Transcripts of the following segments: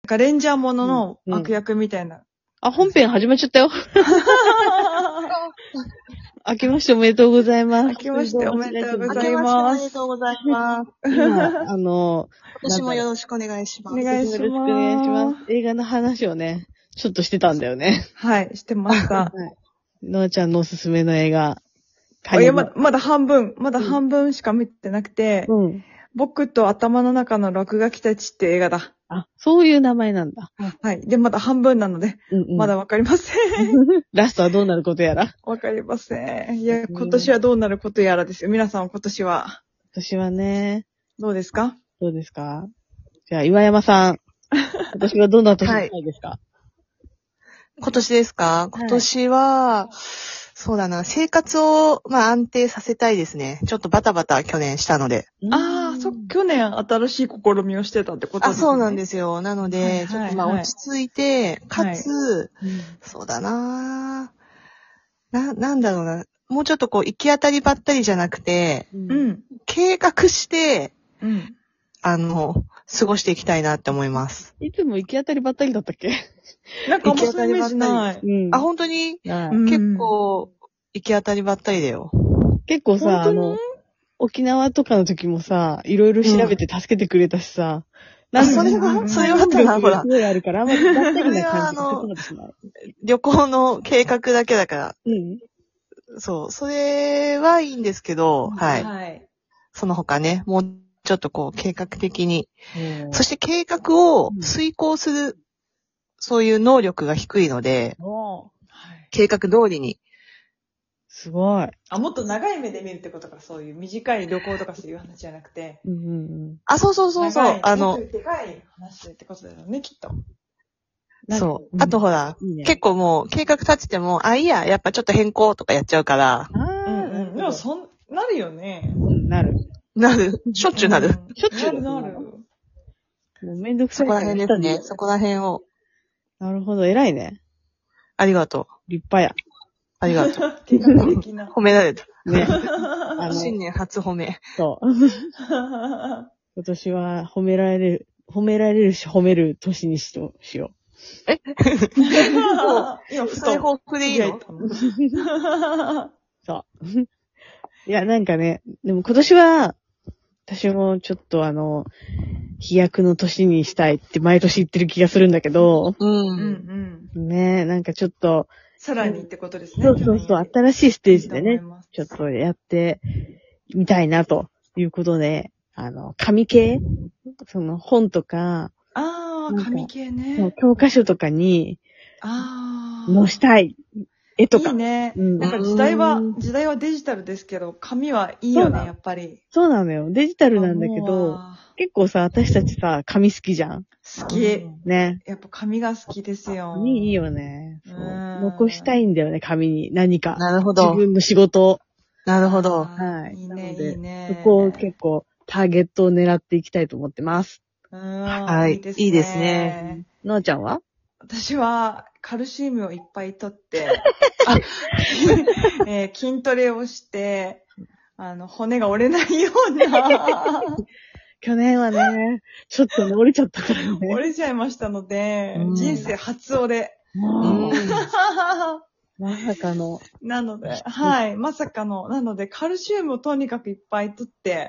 かレンジャーものの悪役みたいな。 あ、本編始まっちゃったよ。明けましておめでとうございます。 明けましておめでとうございます。 明けましておめでとうございます。 今、 今年もよろしくお願いします。 お願いします。 よろしくお願いします。映画の話をね、ちょっとしてたんだよね。 はい、してました。 はい。のあちゃんのおすすめの映画。 いや、まだ半分しか見てなくて、 うん。 僕と頭の中の落書きたちって映画だ。 あ、そういう名前なんだ。 はい。で、まだ半分なので、まだわかりません。 ラストはどうなることやら。 わかりません。いや、今年はどうなることやらですよ。皆さん今年は。 今年はね。 どうですか？ どうですか？じゃあ、岩山さん。今年はどんな年にしたいですか？ 今年ですか？今年は、そうだな、生活を、安定させたいですね。ちょっとバタバタ去年したので。 去年新しい試みをしてたってことですね。 そうなんですよ。なので、ちょっと落ち着いて、かつ、そうだな、なんだろうな、もうちょっと行き当たりばったりじゃなくて、計画して、過ごしていきたいなって思います。 いつも行き当たりばったりだったっけ？ なんかあんまそういうイメージない。 本当に結構、行き当たりばったりだよ。 結構さ、沖縄とかの時もさ、いろいろ調べて助けてくれたしさ。 それはただ、ほら。 すごいあるから、あんまりばったりな感じがそうしない。 旅行の計画だけだから。そう、それはいいんですけど、はい。その他ね、もうちょっと計画的に。そして計画を遂行する、そういう能力が低いので、計画通りに。 すごい。 もっと長い目で見るってことか、そういう短い旅行とかそういう話じゃなくて。 そう。 でかい話ってことだよね、きっと。 そう。あとほら、結構もう計画立てても、いいや、やっぱちょっと変更とかやっちゃうから。 でもなるよね。 なる。 しょっちゅうなる。 しょっちゅうなる。 もうめんどくさい。 そこら辺ですね。そこら辺を。 なるほど、偉いね。 ありがとう。 立派や。 ありがとう。 計画的な。 褒められた。 ね。 新年初褒め。 そう。今年は褒められるし褒める年にしよう。 今、再報復でいいの？ そう。いや、なんかね、でも今年は、私もちょっと飛躍の年にしたいって毎年言ってる気がするんだけど、ね、なんかちょっと、 さらにってことですね。 そう、新しいステージでね、ちょっとやってみたいなということで、紙系本とか、 紙系ね。 教科書とかに、載したい。絵とか。 いいね。なんか時代はデジタルですけど、紙はいいよね、やっぱり。 そうなのよ。デジタルなんだけど、結構さ、私たちさ、紙好きじゃん。 好き。 ね。 やっぱ紙が好きですよ。 紙いいよね。残したいんだよね、紙に。何か。 なるほど。 自分の仕事を。 なるほど。 はい。いいね。 そこを結構、ターゲットを狙っていきたいと思ってます。 はい。いいですね。 のあちゃんは？ 私は、カルシウムをいっぱい取って、筋トレをして、骨が折れないような。 去年はね、ちょっとね、折れちゃったからね。 折れちゃいましたので、人生初折れ。 まさかの。 なので、はい、まさかの。なので、カルシウムをとにかくいっぱい取って、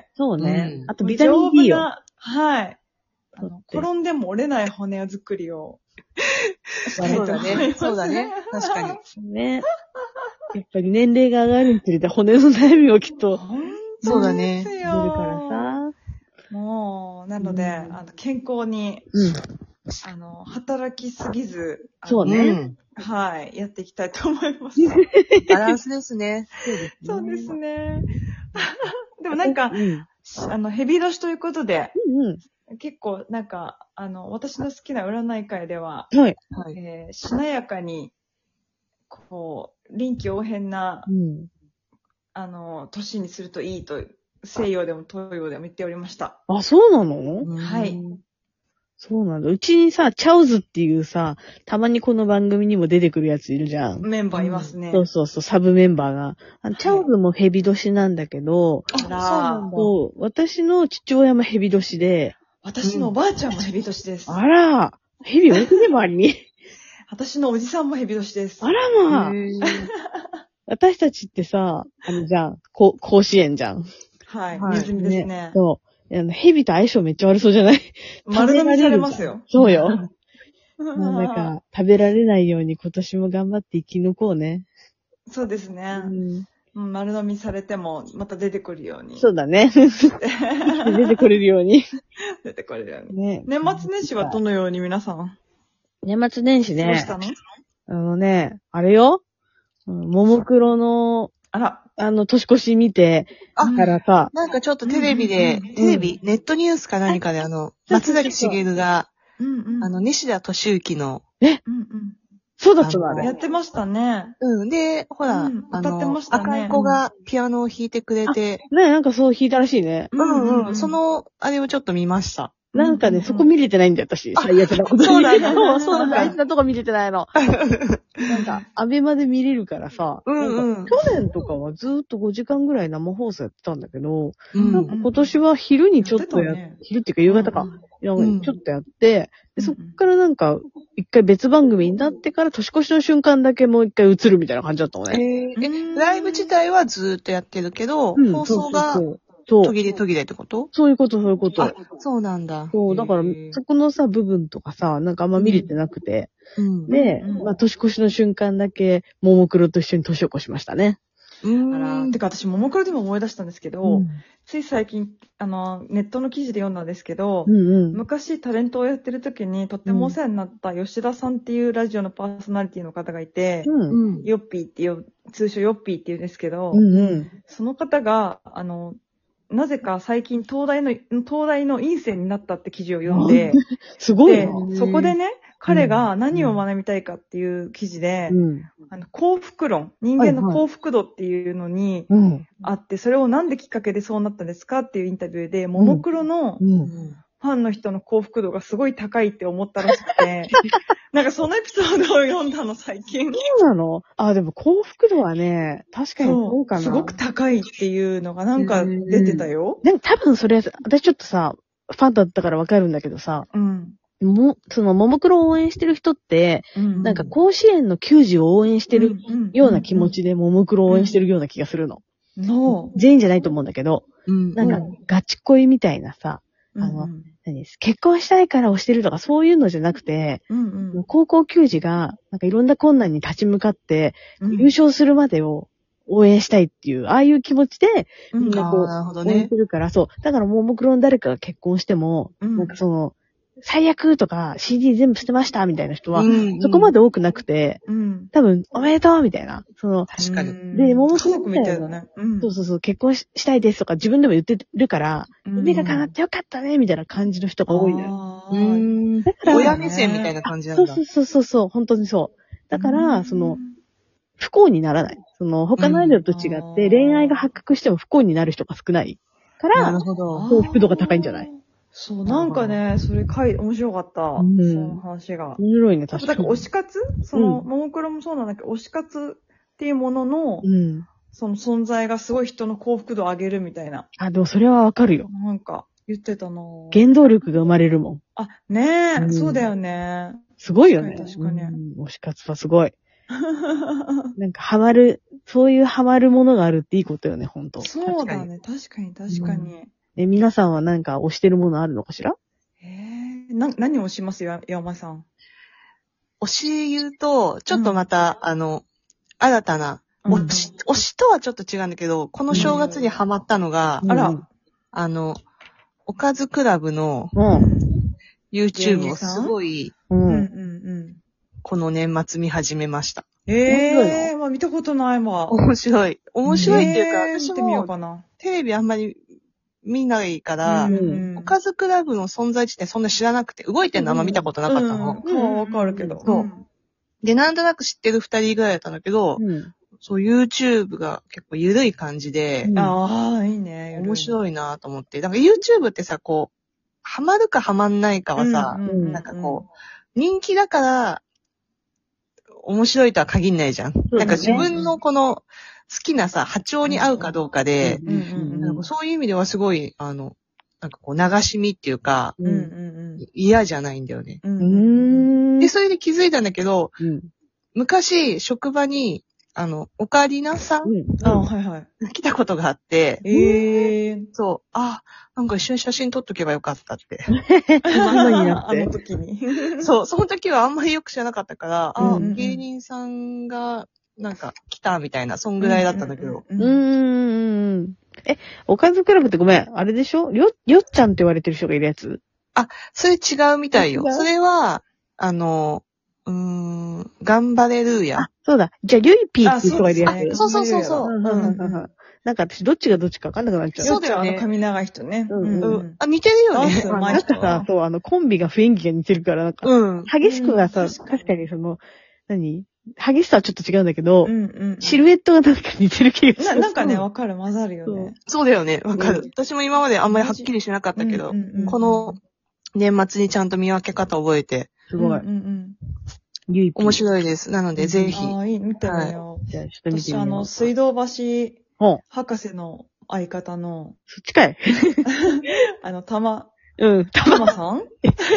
そうね。あと、ビタミン D よ。 はい。転んでも折れない骨作りを。 そうだね。そうだね。確かに。 ね。やっぱり年齢が上がるにつれて骨の悩みをきっと。 そうだね。 出るからさ。 もう、なので、健康に、働きすぎず、 そうね。 はい、やっていきたいと思います。 バランスですね。 そうですね。でもなんか、蛇年ということで、結構なんか、私の好きな占い会では、しなやかに、臨機応変な、年にするといいと、西洋でも東洋でも言っておりました。 あ、そうなの？ はい。 そうなんだ。うちにさ、チャオズっていうさ、たまにこの番組にも出てくるやついるじゃん。 メンバーいますね。 そう、サブメンバーが。チャオズもヘビ年なんだけど、 そうなんだ。 私の父親もヘビ年で、 私のおばあちゃんもヘビ年です。 あら、 ヘビ多いね、周りに。 私のおじさんもヘビ年です。 あらまあ。私たちってさ、じゃん、甲子園じゃん。 はい。ネズミですね。 そう。ヘビと相性めっちゃ悪そうじゃない？ 丸飲みされますよ。 そうよ。なんか、食べられないように今年も頑張って生き抜こうね。 そうですね。丸飲みされても、また出てくるように。 そうだね。出てくれるように。 出てくれるように。ね。年末年始はどのように皆さん？ 年末年始ね。 どうしたの？ あれよ。ももクロの、年越し見て、からさ。 なんかちょっとテレビ、ネットニュースか何かで松崎しげるが、西田敏行の、 そうだったのあれ。 やってましたね。 で、ほら、 歌ってましたね。 赤い子がピアノを弾いてくれて。 ね、なんかそう弾いたらしいね。 あれをちょっと見ました。 なんかね、そこ見れてないんだよ、私。最悪なことに。 そうなんだ。 そうなんだ。大事なとこ見れてないの。なんか、アベマで見れるからさ。去年とかはずーっと5時間ぐらい生放送やってたんだけど、なんか今年は昼にちょっと昼っていうか夕方か。ちょっとやって、そっからなんか、一回別番組になってから年越しの瞬間だけもう一回映るみたいな感じだったのね。 ライブ自体はずーっとやってるけど、放送が、途切れってこと？ そういうこと。 そうなんだ。 そう、だから、そこのさ、部分とかさ、なんかあんま見れてなくて。で、年越しの瞬間だけ、ももクロと一緒に年を越しましたね。 てか私、ももクロでも思い出したんですけど、つい最近、ネットの記事で読んだんですけど、昔タレントをやってる時にとってもお世話になった吉田さんっていうラジオのパーソナリティの方がいて、ヨッピーっていう、通称ヨッピーっていうんですけど、その方が、なぜか最近東大の院生になったって記事を読んで、 すごい。 で、そこでね、彼が何を学びたいかっていう記事で、幸福論、人間の幸福度っていうのにあって、それをなんできっかけでそうなったんですかっていうインタビューで、ももクロのファンの人の幸福度がすごい高いって思ったらしくて、なんかそのエピソードを読んだの最近。 そうなの？でも幸福度はね、確かにそうかな。 すごく高いっていうのがなんか出てたよ。 でも多分それ、私ちょっとさ、ファンだったからわかるんだけどさ、そのももクロを応援してる人って、なんか甲子園の球児を応援してるような気持ちでももクロを応援してるような気がするの。全員じゃないと思うんだけど、なんかガチ恋みたいなさ、結婚したいから推してるとかそういうのじゃなくて、高校球児がなんかいろんな困難に立ち向かって、優勝するまでを応援したいっていう、ああいう気持ちで、みんなこう、応援してるから、そう。だからももクロの誰かが結婚しても、なんかその、最悪とか CD 全部捨てましたみたいな人は、そこまで多くなくて、多分、おめでとうみたいな。 確かに。 で、ももクロみたいなね。 そう、結婚したいですとか自分でも言ってるから、夢が叶ってよかったねみたいな感じの人が多いのよ。 だから、親目線みたいな感じなんだ。 そう、本当にそう。だから、不幸にならない。他のアイドルと違って、恋愛が発覚しても不幸になる人が少ないから、幸福度が高いんじゃない？ そう、なんかね、それ面白かった。その話が。 面白いね、確かに。 だから推し活ももクロもそうなんだけど、推し活っていうものの、その存在がすごい人の幸福度を上げるみたいな。 でもそれはわかるよ。 なんか、言ってたなぁ。 原動力が生まれるもん。 ねえ、そうだよね。 すごいよね。 確かに。 推し活はすごい。なんかそういうハマるものがあるっていいことよね、ほんと。 そうだね、確かに。 皆さんはなんか推してるものあるのかしら？ 何を推しますよ、山間さん。 推し言うと、ちょっとまた、新たな、推しとはちょっと違うんだけど、この正月にハマったのが、おかずクラブの、YouTube をすごい、この年末見始めました。 見たことないわ。 面白いっていうか、私見てみようかな。 テレビあんまり見ないから、おかずクラブの存在自体そんな知らなくて、動いてんのあんま見たことなかったの。 わかるけど。 そう。で、なんとなく知ってる2人ぐらいだったんだけど、そう、YouTube が結構緩い感じで、 いいね。 面白いなと思って。だから YouTube ってさ、こう、ハマるかハマんないかはさ、なんかこう、人気だから、面白いとは限んないじゃん。なんか自分のこの好きなさ、波長に合うかどうかで、そういう意味ではすごい、なんかこう流し見っていうか、嫌じゃないんだよね。 で、それで気づいたんだけど、昔、職場に、オカリナさん、 はいはい。 来たことがあって、そう、なんか一緒に写真撮っとけばよかったって。 あの時に。 そう、その時はあんまりよく知らなかったから、芸人さんが、なんか来たみたいな、そんぐらいだったんだけど。 おかずクラブってごめん、あれでしょよっちゃんって言われてる人がいるやつ？ それ違うみたいよ。それは、頑張れるや。 そうだ。じゃあ、リュイピーっていう人がいるやつ。 そう。 なんか私、どっちがどっちか分かんなくなっちゃう。 そうだよね。髪長い人ね。 似てるよね。 なんかさ、そう、コンビが雰囲気が似てるから、なんか、激しくはさ、確かに激しさはちょっと違うんだけど、シルエットがなんか似てる気がする。 なんかね、わかる、混ざるよね。 そうだよね、わかる。私も今まであんまりはっきりしなかったけど、この年末にちゃんと見分け方覚えて。 すごい。 面白いです。なので、ぜひ。 見てみよう。 じゃあ、ちょっと見てみよう。 私、水道橋博士の相方の。 そっちかい。 たまさん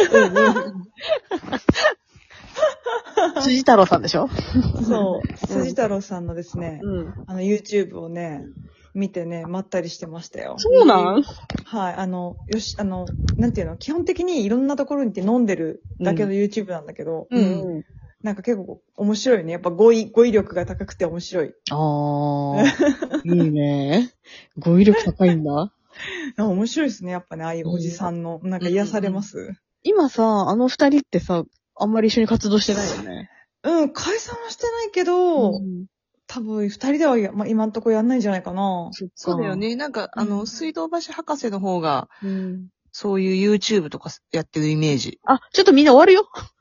辻太郎さんでしょ？ そう。辻太郎さんのですね、YouTube をね、見てね、まったりしてましたよ。 そうなん？ はい。なんていうの、基本的にいろんなところに行って飲んでるだけの YouTube なんだけど、なんか結構面白いね。やっぱ語彙力が高くて面白い。 いいね。語彙力高いんだ。 面白いですね。やっぱね、ああいうおじさんの、なんか癒されます。 今さ、二人ってさ、あんまり一緒に活動してないよね。 解散はしてないけど、多分二人では今んとこやんないんじゃないかな。 そうだよね。なんか、水道橋博士の方が、そういう YouTube とかやってるイメージ。 ちょっとみんな終わるよ。